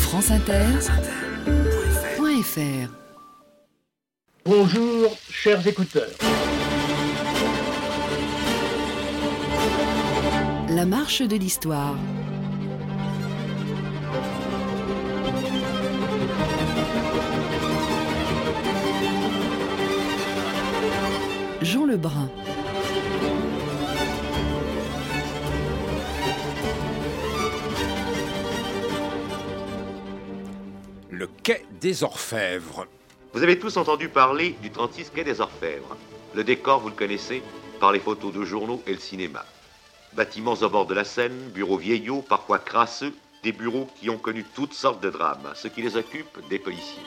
franceinter.fr. Bonjour, chers écouteurs. La marche de l'histoire. Jean Lebrun. Le quai des Orfèvres. Vous avez tous entendu parler du 36 quai des Orfèvres. Le décor, vous le connaissez, par les photos de journaux et le cinéma. Bâtiments au bord de la Seine, bureaux vieillots, parfois crasseux, des bureaux qui ont connu toutes sortes de drames. Ceux qui les occupent, des policiers.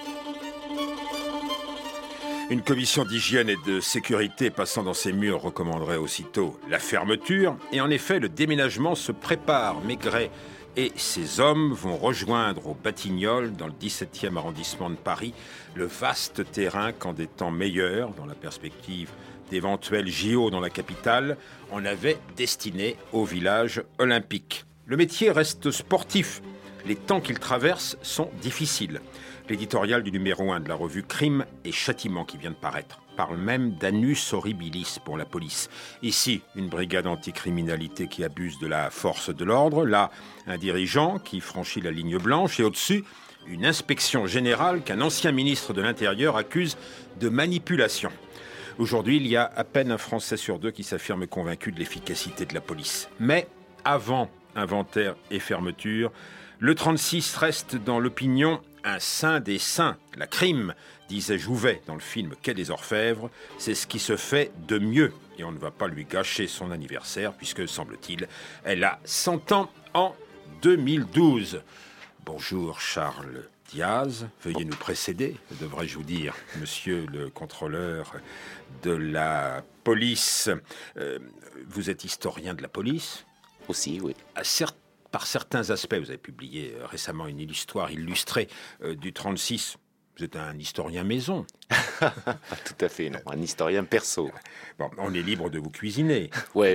Une commission d'hygiène et de sécurité passant dans ces murs recommanderait aussitôt la fermeture. Et en effet, le déménagement se prépare. Maigret et ses hommes vont rejoindre aux Batignolles, dans le 17e arrondissement de Paris, le vaste terrain qu'en des temps meilleurs, dans la perspective d'éventuels JO dans la capitale, on avait destiné au village olympique. Le métier reste sportif. Les temps qu'il traverse sont difficiles. L'éditorial du numéro 1 de la revue Crime et Châtiment qui vient de paraître parle même d'annus horribilis pour la police. Ici, une brigade anticriminalité qui abuse de la force de l'ordre. Là, un dirigeant qui franchit la ligne blanche. Et au-dessus, une inspection générale qu'un ancien ministre de l'Intérieur accuse de manipulation. Aujourd'hui, il y a à peine un Français sur deux qui s'affirme convaincu de l'efficacité de la police. Mais avant inventaire et fermeture, le 36 reste dans l'opinion un saint des saints. La crime, disait Jouvet dans le film Quai des Orfèvres, c'est ce qui se fait de mieux. Et on ne va pas lui gâcher son anniversaire, puisque, semble-t-il, elle a 100 ans en 2012. Bonjour Charles Diaz, veuillez nous précéder, devrais-je vous dire, monsieur le contrôleur de la police. Vous êtes historien de la police ? Aussi, oui. Par certains aspects, vous avez publié récemment une histoire illustrée du 36. Vous êtes un historien maison. Pas tout à fait, non. Un historien perso. Bon, on est libre de vous cuisiner. Oui.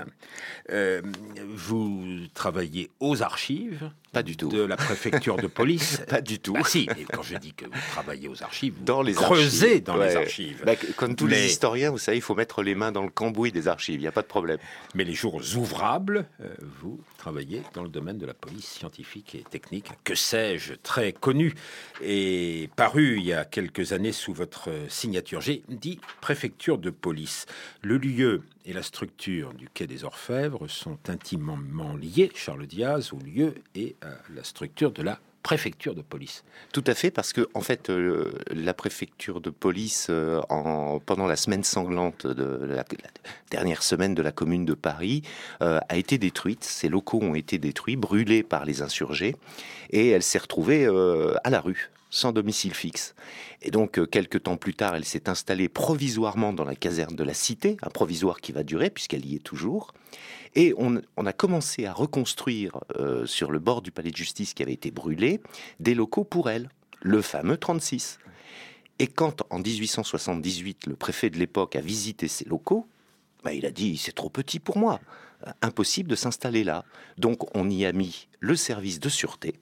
Vous travaillez aux archives. Pas du tout. De la préfecture de police. Pas du tout. Bah si, et quand je dis que vous travaillez aux archives, vous dans les creusez archives. Dans les archives. Bah, comme tous les historiens, vous savez, il faut mettre les mains dans le cambouis des archives, il n'y a pas de problème. Mais les jours ouvrables, vous travaillez dans le domaine de la police scientifique et technique, que sais-je, très connu, et paru il y a quelques années sous votre signature. J'ai dit préfecture de police. Le lieu et la structure du quai des Orfèvres sont intimement liés, Charles Diaz, au lieu et à la structure de la préfecture de police. Tout à fait, parce que en fait, la préfecture de police, pendant la semaine sanglante de la dernière semaine de la Commune de Paris, a été détruite. Ses locaux ont été détruits, brûlés par les insurgés, et elle s'est retrouvée à la rue, sans domicile fixe. Et donc, quelques temps plus tard, elle s'est installée provisoirement dans la caserne de la Cité, un provisoire qui va durer, puisqu'elle y est toujours. Et on a commencé à reconstruire, sur le bord du palais de justice qui avait été brûlé, des locaux pour elle, le fameux 36. Et quand, en 1878, le préfet de l'époque a visité ces locaux, il a dit « c'est trop petit pour moi, impossible de s'installer là ». Donc, on y a mis le service de sûreté,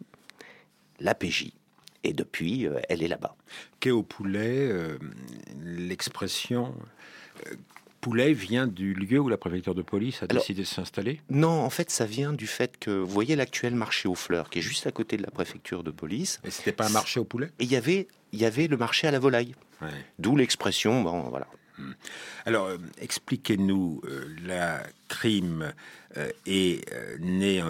la PJ, et depuis, elle est là-bas. Quai au poulet, l'expression poulet vient du lieu où la préfecture de police a décidé de s'installer ? Non, en fait, ça vient du fait que, vous voyez l'actuel marché aux fleurs, qui est juste à côté de la préfecture de police. Et c'était pas un marché au poulet ? Et il y avait le marché à la volaille. Ouais. D'où l'expression, voilà. Alors, expliquez-nous, la crime est née en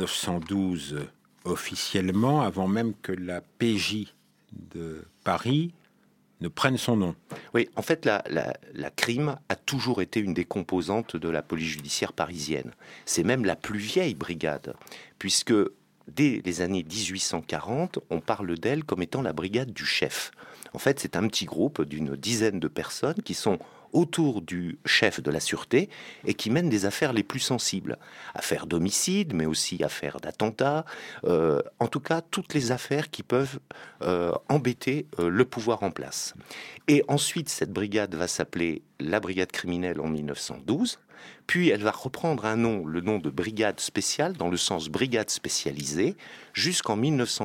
1912 officiellement, avant même que la PJ de Paris ne prenne son nom. Oui, en fait, la crime a toujours été une des composantes de la police judiciaire parisienne. C'est même la plus vieille brigade, puisque dès les années 1840, on parle d'elle comme étant la brigade du chef. En fait, c'est un petit groupe d'une dizaine de personnes qui sont autour du chef de la sûreté et qui mènent des affaires les plus sensibles. Affaires d'homicide, mais aussi affaires d'attentats. En tout cas, toutes les affaires qui peuvent embêter le pouvoir en place. Et ensuite, cette brigade va s'appeler la brigade criminelle en 1912. puis elle va reprendre un nom, le nom de brigade spéciale, dans le sens brigade spécialisée, jusqu'en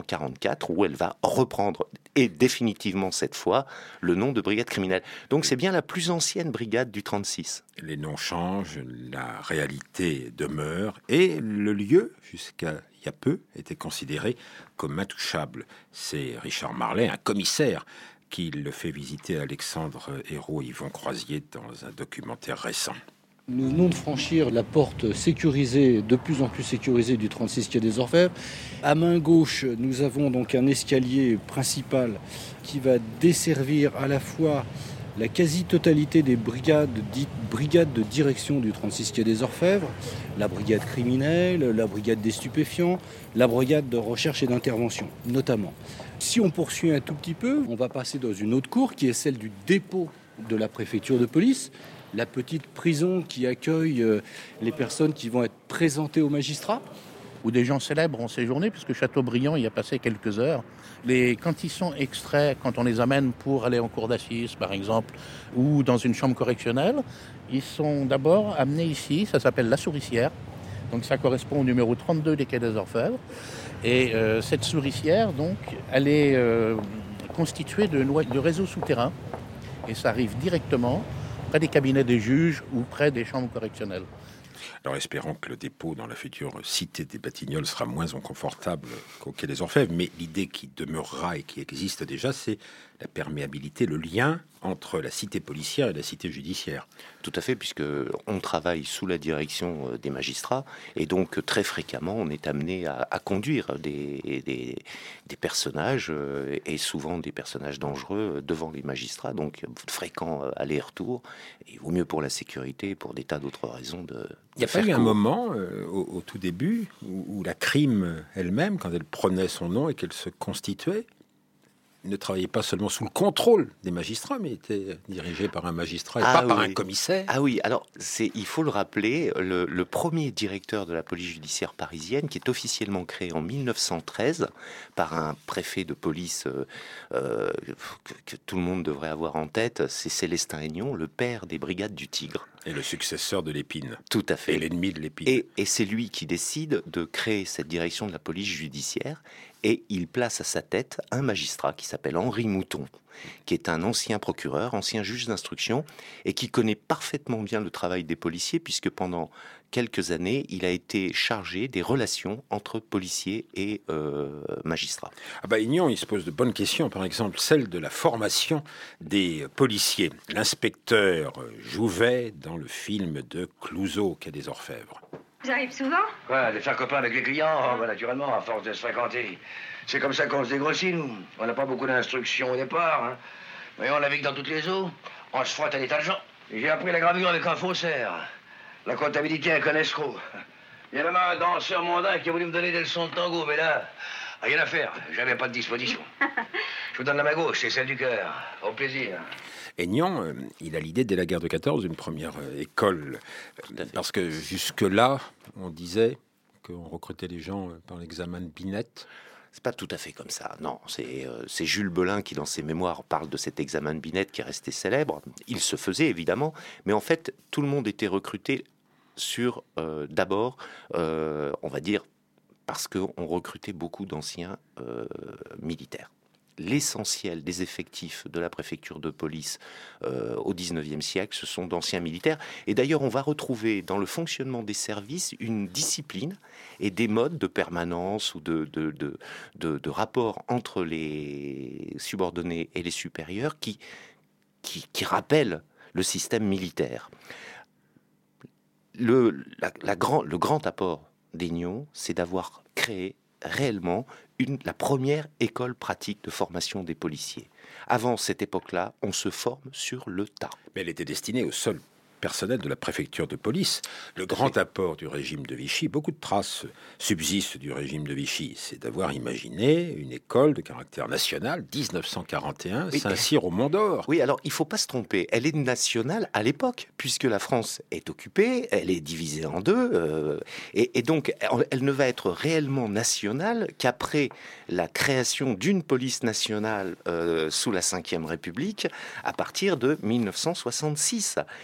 1944, où elle va reprendre, et définitivement cette fois, le nom de brigade criminelle. Donc c'est bien la plus ancienne brigade du 36. Les noms changent, la réalité demeure, et le lieu, jusqu'à il y a peu, était considéré comme intouchable. C'est Richard Marley, un commissaire, qui le fait visiter à Alexandre Hérault et Yvon Croisier dans un documentaire récent. Nous venons de franchir la porte sécurisée, de plus en plus sécurisée du 36 quai des Orfèvres. À main gauche, nous avons donc un escalier principal qui va desservir à la fois la quasi-totalité des brigades, dites brigades de direction du 36 quai des Orfèvres, la brigade criminelle, la brigade des stupéfiants, la brigade de recherche et d'intervention, notamment. Si on poursuit un tout petit peu, on va passer dans une autre cour qui est celle du dépôt de la préfecture de police, la petite prison qui accueille les personnes qui vont être présentées aux magistrats. Où des gens célèbres ont séjourné, puisque Chateaubriand y a passé quelques heures. Quand ils sont extraits, quand on les amène pour aller en cour d'assises, par exemple, ou dans une chambre correctionnelle, ils sont d'abord amenés ici, ça s'appelle la souricière. Donc ça correspond au numéro 32 des quais des Orfèvres. Et cette souricière, donc, elle est constituée de réseaux souterrains. Et ça arrive directement près des cabinets des juges ou près des chambres correctionnelles. Alors espérons que le dépôt dans la future cité des Batignolles sera moins inconfortable qu'au quai des Orfèvres, mais l'idée qui demeurera et qui existe déjà, c'est la perméabilité, le lien entre la cité policière et la cité judiciaire. Tout à fait, puisque on travaille sous la direction des magistrats, et donc très fréquemment on est amené à conduire des personnages, et souvent des personnages dangereux devant les magistrats, donc fréquents aller-retour, et il vaut mieux pour la sécurité, pour des tas d'autres raisons de... Il n'y a pas eu un moment, au tout début, où la crime elle-même, quand elle prenait son nom et qu'elle se constituait, ne travaillait pas seulement sous le contrôle des magistrats, mais était dirigée par un magistrat et pas par un commissaire. Ah oui, alors il faut le rappeler, le premier directeur de la police judiciaire parisienne, qui est officiellement créé en 1913 par un préfet de police que tout le monde devrait avoir en tête, c'est Célestin Aignon, le père des brigades du Tigre. Et le successeur de l'Épine. Tout à fait. Et l'ennemi de l'Épine. Et c'est lui qui décide de créer cette direction de la police judiciaire, et il place à sa tête un magistrat qui s'appelle Henri Mouton, qui est un ancien procureur, ancien juge d'instruction, et qui connaît parfaitement bien le travail des policiers, puisque pendant quelques années, il a été chargé des relations entre policiers et magistrats. Ah bah, Aignon, il se pose de bonnes questions, par exemple celle de la formation des policiers. L'inspecteur Jouvet dans le film de Clouzot, quai des Orfèvres. J'arrive souvent. Quoi, de faire copain avec les clients, naturellement, à force de se fréquenter. C'est comme ça qu'on se dégrossit, nous. On n'a pas beaucoup d'instructions au départ, hein. Mais on navigue dans toutes les eaux. On se frotte à des tas de gens. J'ai appris la gravure avec un faussaire. La comptabilité avec un escroc. Il y a même un danseur mondain qui a voulu me donner des leçons de tango, mais là, rien à faire. J'avais pas de disposition. Je vous donne la main gauche, c'est celle du cœur. Au plaisir. Aignan, il a l'idée dès la guerre de 14 d'une première école. Parce que jusque-là, on disait qu'on recrutait les gens par l'examen de Binet. C'est pas tout à fait comme ça. Non, c'est Jules Belin qui, dans ses mémoires, parle de cet examen de Binet qui est resté célèbre. Il se faisait, évidemment, mais en fait, tout le monde était recruté sur, d'abord, on va dire, parce qu'on recrutait beaucoup d'anciens militaires. L'essentiel des effectifs de la préfecture de police au XIXe siècle, ce sont d'anciens militaires. Et d'ailleurs, on va retrouver dans le fonctionnement des services une discipline et des modes de permanence ou de rapport entre les subordonnés et les supérieurs qui rappellent le système militaire. Le grand apport d'Aignon, c'est d'avoir créé réellement la première école pratique de formation des policiers. Avant cette époque-là, on se forme sur le tas. Mais elle était destinée au seul personnel de la préfecture de police. Le grand apport du régime de Vichy, beaucoup de traces subsistent du régime de Vichy, c'est d'avoir imaginé une école de caractère national, 1941, oui, Saint-Cyr au Mont-d'Or. Oui, alors il ne faut pas se tromper, elle est nationale à l'époque, puisque la France est occupée, elle est divisée en deux, et donc elle ne va être réellement nationale qu'après la création d'une police nationale sous la Ve République, à partir de 1966.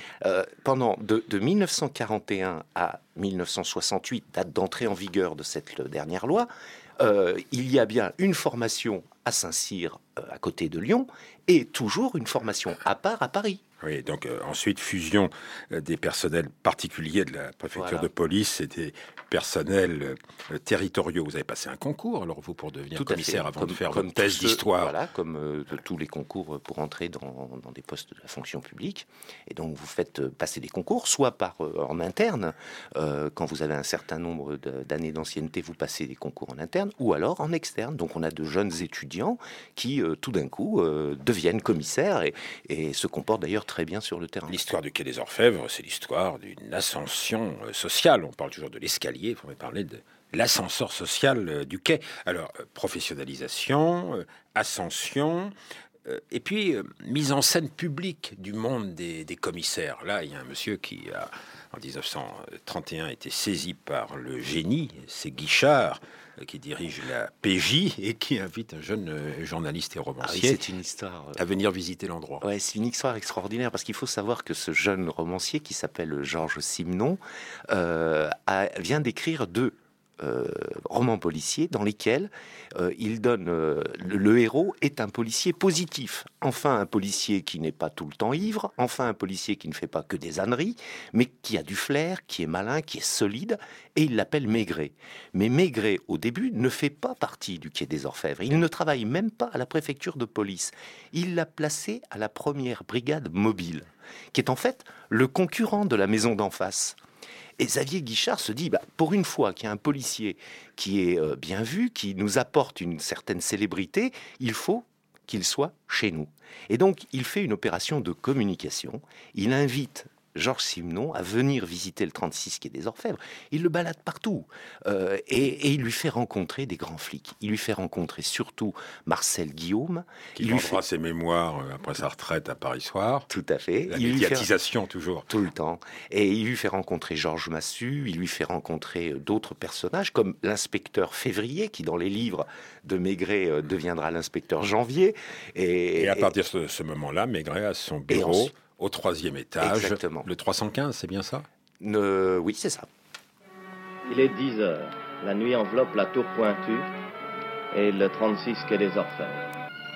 de 1941 à 1968, date d'entrée en vigueur de cette dernière loi, il y a bien une formation à Saint-Cyr, à côté de Lyon, et toujours une formation à part à Paris. Oui, donc ensuite, fusion des personnels particuliers de la préfecture de police et des personnels territoriaux. Vous avez passé un concours, alors vous, pour devenir commissaire avant de faire votre thèse d'histoire. Voilà, comme tous les concours pour entrer dans des postes de la fonction publique. Et donc, vous faites passer des concours, soit en interne, quand vous avez un certain nombre d'années d'ancienneté, vous passez des concours en interne, ou alors en externe. Donc, on a de jeunes étudiants qui, tout d'un coup, deviennent commissaires et se comportent d'ailleurs très bien sur le terrain. L'histoire du Quai des Orfèvres, c'est l'histoire d'une ascension sociale. On parle toujours de l'escalier, il faudrait parler de l'ascenseur social du quai. Alors, professionnalisation, ascension, et puis mise en scène publique du monde des commissaires. Là, il y a un monsieur qui a, en 1931, été saisi par le génie, c'est Guichard, qui dirige la PJ et qui invite un jeune journaliste et romancier c'est une histoire, à venir visiter l'endroit. Ouais, c'est une histoire extraordinaire parce qu'il faut savoir que ce jeune romancier qui s'appelle Georges Simenon vient d'écrire 2 romans policiers dans lesquels il donne le héros est un policier positif. Enfin, un policier qui n'est pas tout le temps ivre. Enfin, un policier qui ne fait pas que des âneries, mais qui a du flair, qui est malin, qui est solide. Et il l'appelle Maigret. Mais Maigret, au début, ne fait pas partie du Quai des Orfèvres. Il ne travaille même pas à la préfecture de police. Il l'a placé à la 1re brigade mobile, qui est en fait le concurrent de la maison d'en face. Et Xavier Guichard se dit, pour une fois qu'il y a un policier qui est bien vu, qui nous apporte une certaine célébrité, il faut qu'il soit chez nous. Et donc, il fait une opération de communication. Il invite Georges Simenon à venir visiter le 36 Quai des Orfèvres. Il le balade partout. Et il lui fait rencontrer des grands flics. Il lui fait rencontrer surtout Marcel Guillaume. Qui vendra ses mémoires après sa retraite à Paris Soir. Tout à fait. La médiatisation, toujours. Tout le temps. Et il lui fait rencontrer Georges Massu, il lui fait rencontrer d'autres personnages, comme l'inspecteur Février, qui dans les livres de Maigret deviendra l'inspecteur Janvier. Et à partir de ce moment-là, Maigret a son bureau au 3e étage. Exactement. Le 315, c'est bien ça ? Oui, c'est ça. Il est 10 heures. La nuit enveloppe la tour pointue et le 36 Quai des Orfèvres.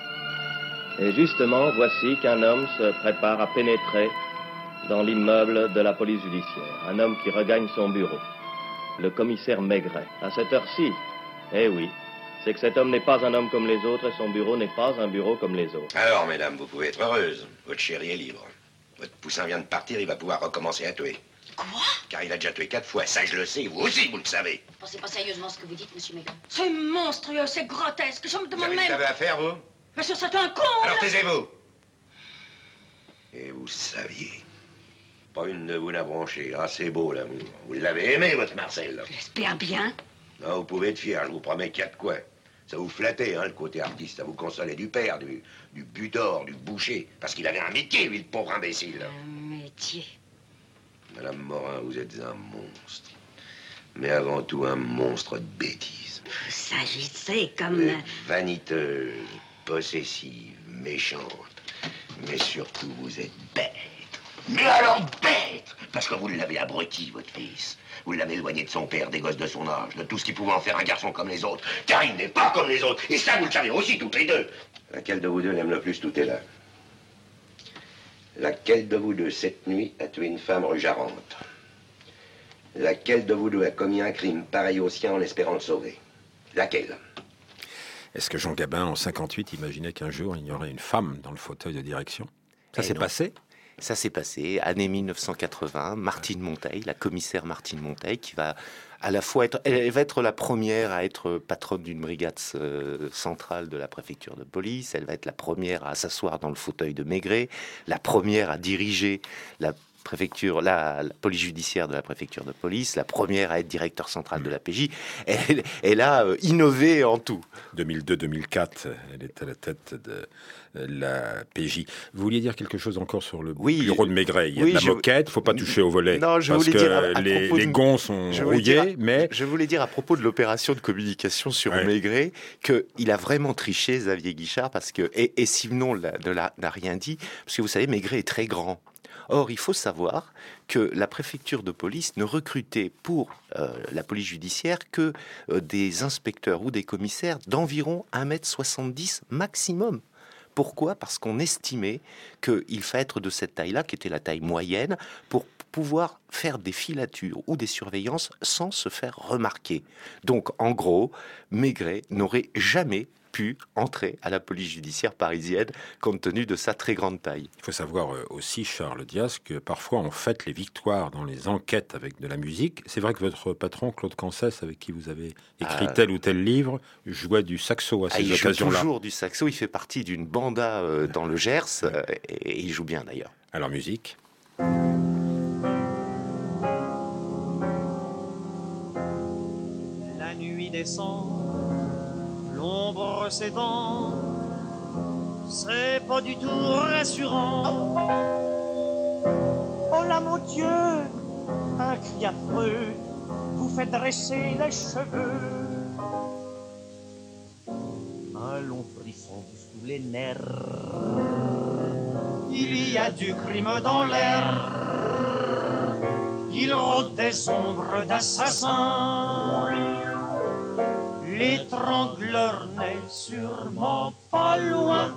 Et justement, voici qu'un homme se prépare à pénétrer dans l'immeuble de la police judiciaire. Un homme qui regagne son bureau. Le commissaire Maigret. À cette heure-ci, eh oui, c'est que cet homme n'est pas un homme comme les autres et son bureau n'est pas un bureau comme les autres. Alors, mesdames, vous pouvez être heureuses. Votre chéri est libre. Votre poussin vient de partir, il va pouvoir recommencer à tuer. Quoi ? Car il a déjà tué 4 fois, ça je le sais, vous aussi vous le savez. Pensez pas sérieusement ce que vous dites, monsieur Maigret. C'est monstrueux, c'est grotesque, je me Vous demande avez ce même... que à faire, vous? Monsieur, c'est un con! Alors taisez-vous. Et vous saviez. Pas une de vous n'a bronché. Ah, c'est beau, l'amour. Vous l'avez aimé, votre Marcel. J'espère bien. Non, vous pouvez être fier, je vous promets qu'il y a de quoi. Ça vous flattait, hein, le côté artiste. Ça vous consolait du père, du butor, du boucher. Parce qu'il avait un métier, lui, le pauvre imbécile. Un métier. Madame Morin, vous êtes un monstre. Mais avant tout, un monstre de bêtises. Vous s'agissez comme... Vous êtes vaniteuse, possessive, méchante. Mais surtout, vous êtes bête. Mais alors bête! Parce que vous l'avez abruti, votre fils. Vous l'avez éloigné de son père, des gosses de son âge, de tout ce qui pouvait en faire un garçon comme les autres. Car il n'est pas comme les autres. Et ça, vous le savez aussi, toutes les deux. Laquelle de vous deux l'aime le plus, tout est là. Laquelle de vous deux, cette nuit, a tué une femme rue Jarente? Laquelle de vous deux a commis un crime pareil au sien en espérant le sauver? Laquelle? Est-ce que Jean Gabin, en 58, imaginait qu'un jour, il y aurait une femme dans le fauteuil de direction? Ça s'est passé? Ça s'est passé, année 1980, Martine Monteil, la commissaire Martine Monteil, qui va à la fois elle va être la première à être patronne d'une brigade centrale de la préfecture de police, elle va être la première à s'asseoir dans le fauteuil de Maigret, la première à diriger la préfecture, la police judiciaire de la préfecture de police, la première à être directeur central de la PJ. Elle a innové en tout. 2002-2004, elle est à la tête de la PJ. Vous vouliez dire quelque chose encore sur le bureau de Maigret? Il y a de la moquette, il ne faut pas toucher au volet. Non, je parce voulais que dire les gonds sont rouillés, mais... Je voulais dire à propos de l'opération de communication sur Maigret qu'il a vraiment triché, Xavier Guichard, parce que... Et Simenon n'a rien dit, parce que vous savez, Maigret est très grand. Or, il faut savoir que la préfecture de police ne recrutait pour la police judiciaire que des inspecteurs ou des commissaires d'environ 1,70 m maximum. Pourquoi ? Parce qu'on estimait qu'il fallait être de cette taille-là, qui était la taille moyenne, pour pouvoir faire des filatures ou des surveillances sans se faire remarquer. Donc, en gros, Maigret n'aurait jamais pu entrer à la police judiciaire parisienne compte tenu de sa très grande taille. Il faut savoir aussi, Charles Diaz, que parfois on fête les victoires dans les enquêtes avec de la musique. C'est vrai que votre patron, Claude Cancès, avec qui vous avez écrit tel ou tel livre, jouait du saxo à ces occasions-là. Il joue toujours du saxo, il fait partie d'une banda dans le Gers, et il joue bien d'ailleurs. Alors musique. La nuit descend, l'ombre s'étend, c'est pas du tout rassurant. Oh là mon Dieu, un cri affreux vous fait dresser les cheveux. Un long frisson sous les nerfs, il y a du crime dans l'air. Il rôde des ombres d'assassins. L'étrangleur n'est sûrement pas loin.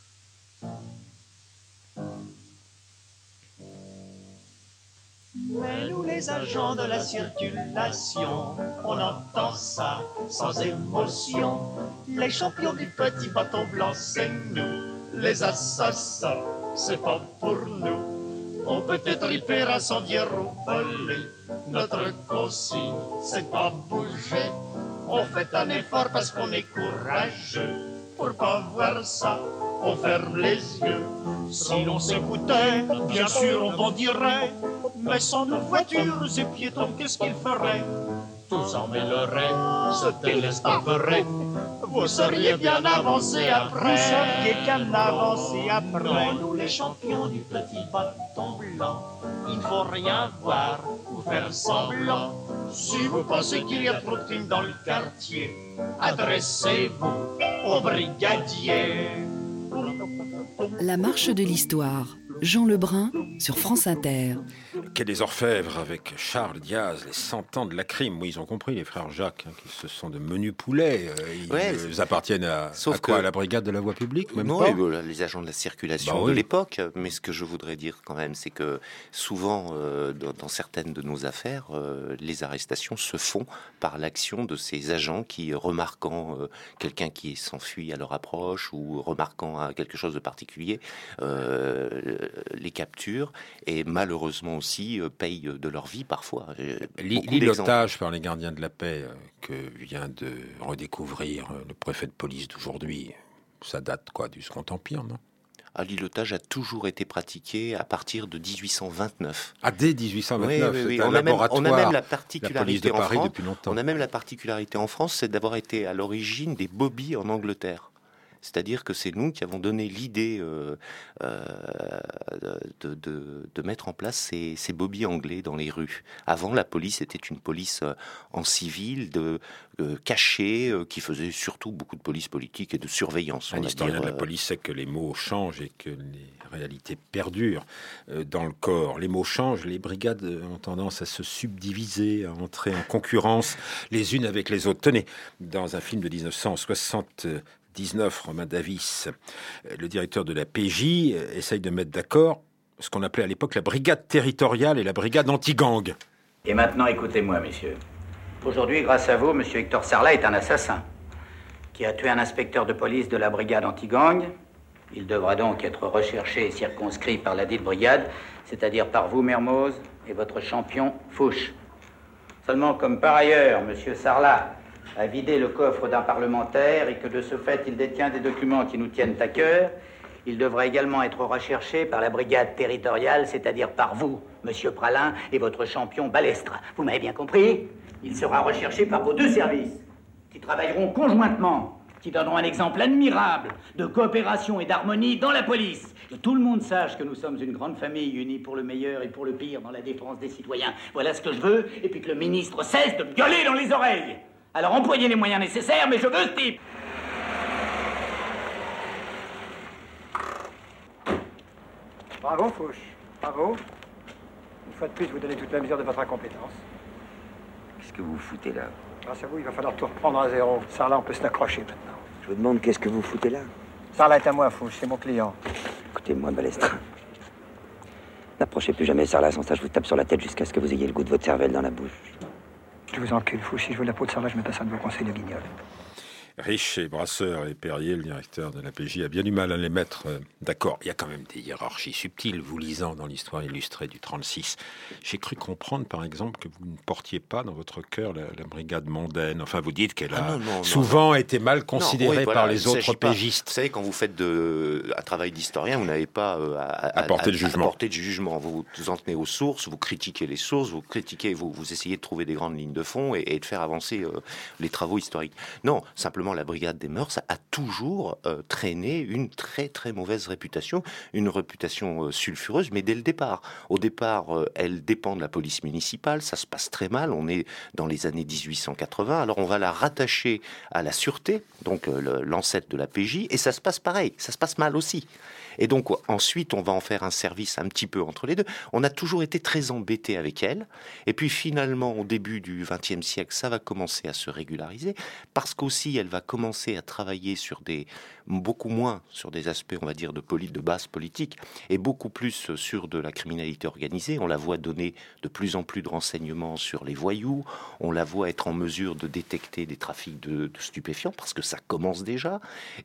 Mais nous les agents de la circulation, on entend ça sans émotion. Les champions du petit bâton blanc, c'est nous. Les assassins, c'est pas pour nous. On peut être hyper incendiaire ou voler. Notre consigne, c'est pas bouger. On fait un effort parce qu'on est courageux. Pour pas voir ça, on ferme les yeux. Si l'on s'écoutait, bien sûr on bondirait. Mais sans nos voitures et piétons, qu'est-ce qu'ils feraient? Tous en mêleraient, se télestaferaient. Vous seriez bien avancé après. Vous seriez bien avancé après. Non, nous les champions du petit bâton blanc, il ne faut rien voir ou faire semblant. Si vous pensez qu'il y a trop de crimes dans le quartier, adressez-vous au brigadier. La marche de l'histoire. Jean Lebrun sur France Inter. Quai des Orfèvres avec Charles Diaz, les 100 ans de la crime. Oui, ils ont compris, les frères Jacques, qui ce sont de menus poulets. Ils appartiennent à la brigade de la voie publique, même pas. Les agents de la circulation de l'époque. Mais ce que je voudrais dire quand même, c'est que souvent, dans certaines de nos affaires, les arrestations se font par l'action de ces agents qui, remarquant quelqu'un qui s'enfuit à leur approche ou remarquant quelque chose de particulier, les capturent et malheureusement aussi payent de leur vie parfois. L'îlotage par les gardiens de la paix que vient de redécouvrir le préfet de police d'aujourd'hui, ça date du Second Empire, non ? L'îlotage a toujours été pratiqué à partir de 1829. Dès 1829, oui. C'est un laboratoire. On a même la particularité en France. Depuis longtemps. On a même la particularité en France, c'est d'avoir été à l'origine des bobbies en Angleterre. C'est-à-dire que c'est nous qui avons donné l'idée de mettre en place ces bobbies anglais dans les rues. Avant, la police était une police en civil, cachée, qui faisait surtout beaucoup de police politique et de surveillance. Un historien de la police sait que les mots changent et que les réalités perdurent dans le corps. Les mots changent, les brigades ont tendance à se subdiviser, à entrer en concurrence les unes avec les autres. Tenez, dans un film de 1979, Romain Davis, le directeur de la PJ, essaye de mettre d'accord ce qu'on appelait à l'époque la brigade territoriale et la brigade anti-gang. Et maintenant, écoutez-moi, messieurs. Aujourd'hui, grâce à vous, monsieur Hector Sarlat est un assassin qui a tué un inspecteur de police de la brigade anti-gang. Il devra donc être recherché et circonscrit par la dite brigade, c'est-à-dire par vous, Mermoz, et votre champion, Fouche. Seulement, comme par ailleurs, monsieur Sarlat a vidé le coffre d'un parlementaire et que de ce fait il détient des documents qui nous tiennent à cœur, il devra également être recherché par la brigade territoriale, c'est-à-dire par vous, monsieur Pralin, et votre champion Balestre. Vous m'avez bien compris? Il sera recherché par vos deux services, qui travailleront conjointement, qui donneront un exemple admirable de coopération et d'harmonie dans la police. Que tout le monde sache que nous sommes une grande famille unie pour le meilleur et pour le pire dans la défense des citoyens. Voilà ce que je veux, et puis que le ministre cesse de me gueuler dans les oreilles. Alors employez les moyens nécessaires, mais je veux ce type. Bravo, Fouche. Bravo. Une fois de plus, vous donnez toute la mesure de votre incompétence. Qu'est-ce que vous foutez là? Grâce à vous, il va falloir tout reprendre à zéro. Sarlat, on peut se l'accrocher maintenant. Je vous demande qu'est-ce que vous foutez là? Sarlat est à moi, Fouche, c'est mon client. Écoutez-moi, Balestre. N'approchez plus jamais Sarlat, sans ça je vous tape sur la tête jusqu'à ce que vous ayez le goût de votre cervelle dans la bouche. Je vous encule, Fouche. Si je veux la peau de Sarlat, je me passe un de vos conseils de guignol. Riche, Brasseur et Perrier, le directeur de la PJ, a bien du mal à les mettre d'accord. Il y a quand même des hiérarchies subtiles. Vous lisant dans l'histoire illustrée du 36, j'ai cru comprendre, par exemple, que vous ne portiez pas dans votre cœur la brigade mondaine. Enfin, vous dites qu'elle a souvent été mal considérée par les autres pégistes. Vous savez, quand vous faites un travail d'historien, vous n'avez pas à porter de jugement. Porter de jugement. Vous vous en tenez aux sources, vous critiquez les sources, vous essayez de trouver des grandes lignes de fond et de faire avancer les travaux historiques. Non, simplement, la brigade des mœurs a toujours traîné une très très mauvaise réputation, une réputation sulfureuse, mais dès le départ. Au départ, elle dépend de la police municipale, ça se passe très mal, on est dans les années 1880, alors on va la rattacher à la sûreté, donc l'ancêtre de la PJ, et ça se passe pareil, ça se passe mal aussi. Et donc ensuite, on va en faire un service un petit peu entre les deux. On a toujours été très embêtés avec elle. Et puis finalement, au début du XXe siècle, ça va commencer à se régulariser parce qu'aussi, elle va commencer à travailler beaucoup moins sur des aspects, on va dire, de base politique et beaucoup plus sur de la criminalité organisée. On la voit donner de plus en plus de renseignements sur les voyous. On la voit être en mesure de détecter des trafics de stupéfiants parce que ça commence déjà.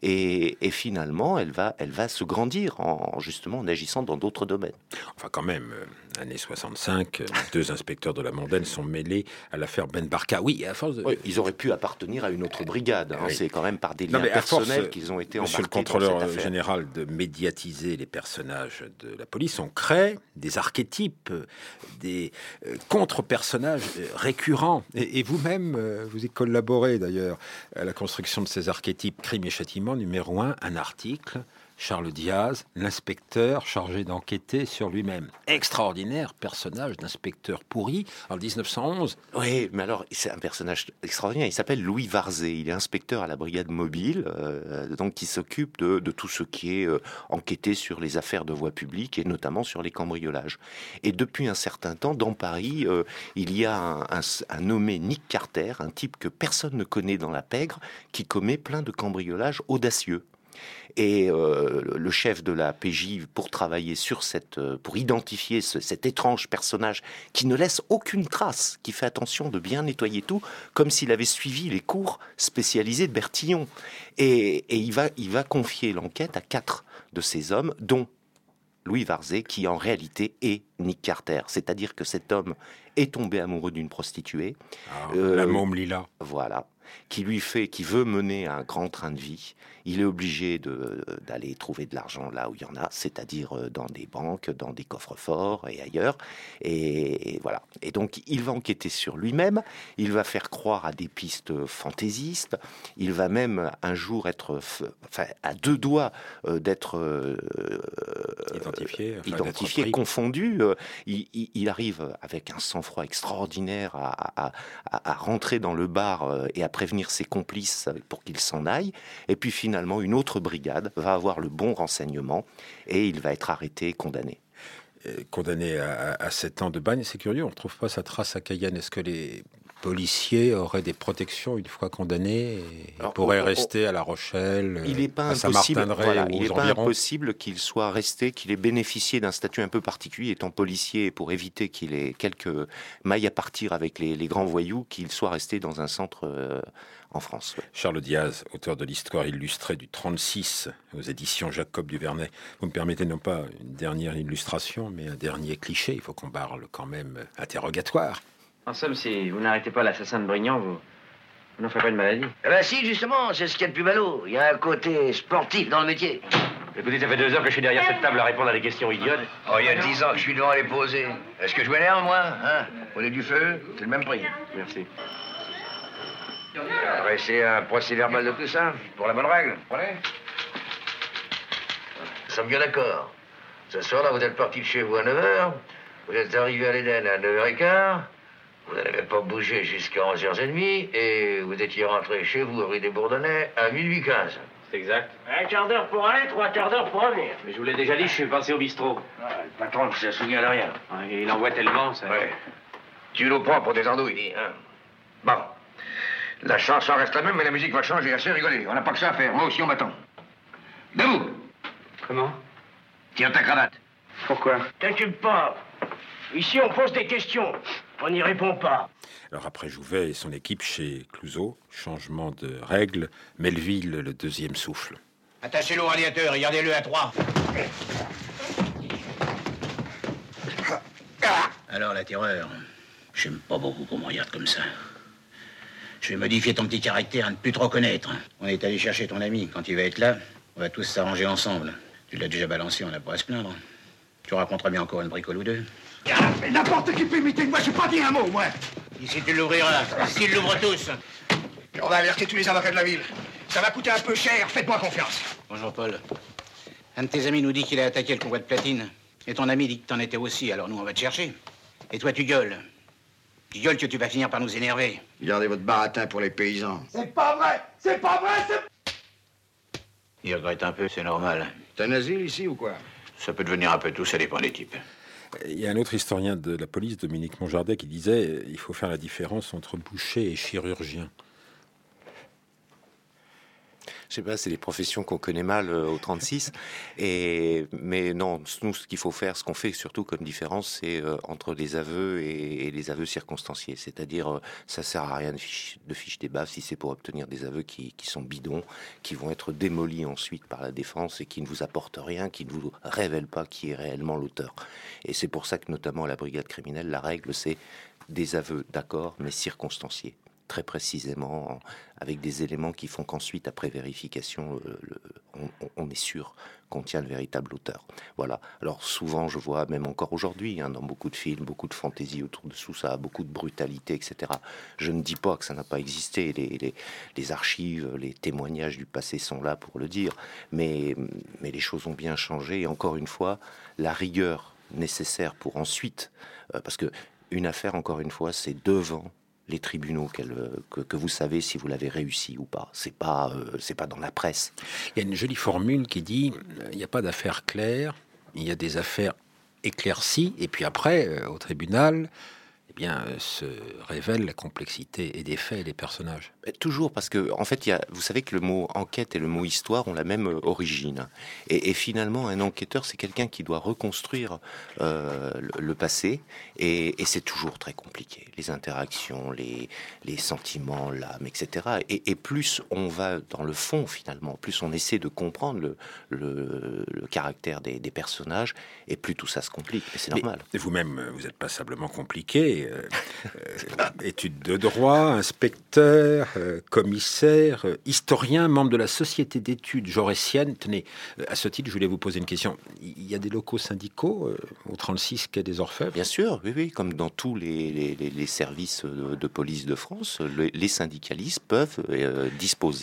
Et finalement, elle va se grandir justement en agissant dans d'autres domaines. Enfin, quand même, années 65, 2 inspecteurs de la mondaine sont mêlés à l'affaire Ben Barka. Oui, à force de... Oui, ils auraient pu appartenir à une autre brigade. Oui. C'est quand même par des liens personnels qu'ils ont été embarqués. Monsieur le contrôleur général, de médiatiser les personnages de la police, on crée des archétypes, des contre-personnages récurrents. Et vous-même, vous y collaborez d'ailleurs à la construction de ces archétypes. Crime et châtiment, numéro 1, un article... Charles Diaz, l'inspecteur chargé d'enquêter sur lui-même. Extraordinaire personnage d'inspecteur pourri en 1911. Oui, mais alors, c'est un personnage extraordinaire. Il s'appelle Louis Varzé. Il est inspecteur à la brigade mobile, donc qui s'occupe de tout ce qui est enquêté sur les affaires de voie publique et notamment sur les cambriolages. Et depuis un certain temps, dans Paris, il y a un nommé Nick Carter, un type que personne ne connaît dans la pègre, qui commet plein de cambriolages audacieux. Et le chef de la PJ, pour travailler sur pour identifier cet étrange personnage qui ne laisse aucune trace, qui fait attention de bien nettoyer tout, comme s'il avait suivi les cours spécialisés de Bertillon. Et il va confier l'enquête à 4 de ces hommes, dont Louis Varzé, qui en réalité est Nick Carter. C'est-à-dire que cet homme est tombé amoureux d'une prostituée. La môme Lila. Voilà. Qui veut mener un grand train de vie. Il est obligé d'aller trouver de l'argent là où il y en a, c'est-à-dire dans des banques, dans des coffres-forts et ailleurs. Et voilà. Et donc, il va enquêter sur lui-même. Il va faire croire à des pistes fantaisistes. Il va même un jour être à 2 doigts d'être identifié, confondu. Il arrive avec un sang-froid extraordinaire à rentrer dans le bar et à prévenir ses complices pour qu'ils s'en aillent. Et puis finalement, une autre brigade va avoir le bon renseignement et il va être arrêté et condamné. Condamné à 7 ans de bagne, c'est curieux, on ne retrouve pas sa trace à Cayenne. Est-ce que les policiers auraient des protections une fois condamnés et pourraient rester à La Rochelle, à Saint-Martin-de-Ré ou aux environs ? Il n'est pas impossible qu'il soit resté, qu'il ait bénéficié d'un statut un peu particulier étant policier pour éviter qu'il ait quelques mailles à partir avec les grands voyous, qu'il soit resté dans un centre en France. Ouais. Charles Diaz, auteur de l'histoire illustrée du 36 aux éditions Jacob Duvernay. Vous me permettez non pas une dernière illustration, mais un dernier cliché. Il faut qu'on parle quand même interrogatoire. En somme, si vous n'arrêtez pas l'assassin de Brignan, vous n'en ferez pas une maladie. Eh ben si, justement, c'est ce qu'il y a de plus ballot. Il y a un côté sportif dans le métier. Écoutez, ça fait 2 heures que je suis derrière cette table à répondre à des questions idiotes. Oh, il y a 10 ans que je suis devant à les poser. Est-ce que je m'énerve, moi, hein? Prenez du feu, c'est le même prix. Merci. C'est un procès-verbal de tout ça, pour la bonne règle. Prenez. Nous sommes bien d'accord. Ce soir-là, vous êtes parti de chez vous à 9h. Vous êtes arrivé à l'Éden à 9h15. Vous n'avez pas bougé jusqu'à 11h30. Et vous étiez rentré chez vous, rue des Bourdonnais, à 12h15. C'est exact. Un quart d'heure pour aller, 3 quarts d'heure pour revenir. Mais je vous l'ai déjà dit, je suis passé au bistrot. Le patron ne se souvient de rien. Ouais, il envoie tellement, ça... Ouais. Tu nous prends pour des andouilles, hein. Bon. La chanson reste la même, mais la musique va changer. Assez rigolé. On n'a pas que ça à faire. Moi aussi, on m'attend. Debout. Comment? Tiens ta cravate. Pourquoi? T'inquiète pas. Ici, on pose des questions. On n'y répond pas. Alors après Jouvet et son équipe chez Clouseau, changement de règle, Melville, le deuxième souffle. Attachez-le au radiateur et gardez-le à 3. Alors, la terreur, j'aime pas beaucoup qu'on me regarde comme ça. Je vais modifier ton petit caractère à ne plus te reconnaître. On est allé chercher ton ami. Quand il va être là, on va tous s'arranger ensemble. Tu l'as déjà balancé, on n'a pas à se plaindre. Tu raconteras bien encore une bricole ou deux. Mais n'importe qui peut imiter moi, j'ai pas dit un mot, moi. Ici, tu l'ouvriras. Ici, ils l'ouvrent tous. On va alerter tous les avocats de la ville. Ça va coûter un peu cher, faites-moi confiance. Bonjour, Paul. Un de tes amis nous dit qu'il a attaqué le convoi de Platine. Et ton ami dit que t'en étais aussi, alors nous, on va te chercher. Et toi, tu gueules. Tu gueules que tu vas finir par nous énerver. Gardez votre baratin pour les paysans. C'est pas vrai! C'est pas vrai! C'est... Il regrette un peu, c'est normal. T'as un asile ici ou quoi? Ça peut devenir un peu tout, ça dépend des types. Il y a un autre historien de la police, Dominique Monjardet, qui disait il faut faire la différence entre boucher et chirurgien. Je sais pas, c'est des professions qu'on connaît mal au 36. Mais non, nous, ce qu'il faut faire, ce qu'on fait surtout comme différence, c'est entre les aveux et les aveux circonstanciés. C'est-à-dire, ça sert à rien de fiche des baves si c'est pour obtenir des aveux qui sont bidons, qui vont être démolis ensuite par la défense et qui ne vous apportent rien, qui ne vous révèlent pas qui est réellement l'auteur. Et c'est pour ça que, notamment à la brigade criminelle, la règle, c'est des aveux, d'accord, mais circonstanciés. Très précisément, avec des éléments qui font qu'ensuite, après vérification, on est sûr qu'on tient le véritable auteur. Voilà. Alors souvent, je vois, même encore aujourd'hui, dans beaucoup de films, beaucoup de fantaisie autour de tout ça, beaucoup de brutalité, etc. Je ne dis pas que ça n'a pas existé. Les archives, les témoignages du passé sont là pour le dire. Mais les choses ont bien changé. Et encore une fois, la rigueur nécessaire pour ensuite... parce que une affaire, encore une fois, c'est devant les tribunaux que vous savez si vous l'avez réussi ou pas. C'est pas dans la presse. Il y a une jolie formule qui dit il n'y a pas d'affaires claires, il y a des affaires éclaircies, et puis après, au tribunal, se révèle la complexité et des faits et des personnages. Toujours, parce que en fait, vous savez que le mot enquête et le mot histoire ont la même origine. Et finalement, un enquêteur, c'est quelqu'un qui doit reconstruire le passé, et c'est toujours très compliqué. Les interactions, les sentiments, l'âme, etc. Et plus on va dans le fond, finalement, plus on essaie de comprendre le caractère des personnages, et plus tout ça se complique. Et c'est normal. Mais vous-même, vous êtes passablement compliqué. Études de droit, inspecteur, commissaire, historien, membre de la société d'études jaurétienne. Tenez, à ce titre, je voulais vous poser une question. Il y a des locaux syndicaux au 36 quai des Orfèvres? Bien sûr, oui, comme dans tous les services de police de France, les syndicalistes peuvent disposent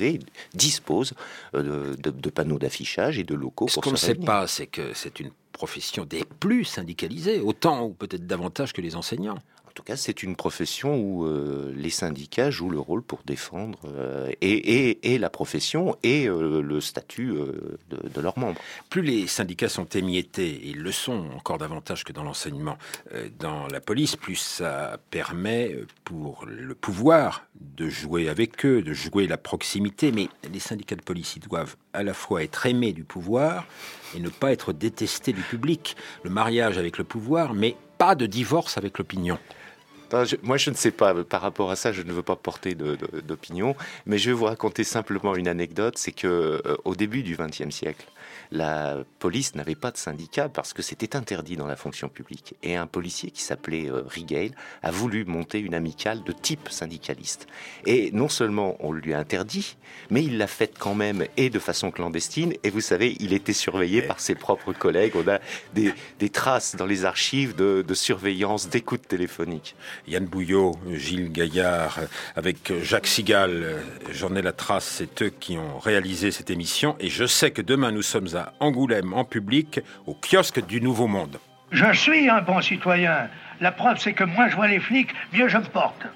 de panneaux d'affichage et de locaux. Ce qu'on ne sait pas, c'est que c'est une profession des plus syndicalisées, autant ou peut-être davantage que les enseignants. En tout cas, c'est une profession où les syndicats jouent le rôle pour défendre et la profession et le statut de leurs membres. Plus les syndicats sont émiettés, et ils le sont encore davantage que dans l'enseignement, dans la police, plus ça permet pour le pouvoir de jouer avec eux, de jouer la proximité. Mais les syndicats de police, ils doivent à la fois être aimés du pouvoir et ne pas être détestés du public. Le mariage avec le pouvoir, mais pas de divorce avec l'opinion. Moi, je ne sais pas. Par rapport à ça, je ne veux pas porter d'opinion, mais je vais vous raconter simplement une anecdote. C'est que au début du XXe siècle, la police n'avait pas de syndicat parce que c'était interdit dans la fonction publique. Et un policier qui s'appelait Rigel a voulu monter une amicale de type syndicaliste. Et non seulement on lui a interdit, mais il l'a faite quand même et de façon clandestine. Et vous savez, il était surveillé par ses propres collègues. On a des traces dans les archives de surveillance, d'écoute téléphonique. Yann Bouillot, Gilles Gaillard, avec Jacques Sigal, j'en ai la trace, c'est eux qui ont réalisé cette émission. Et je sais que demain, nous sommes à Angoulême, en public, au kiosque du Nouveau Monde. Je suis un bon citoyen. La preuve, c'est que moins je vois les flics, mieux je me porte.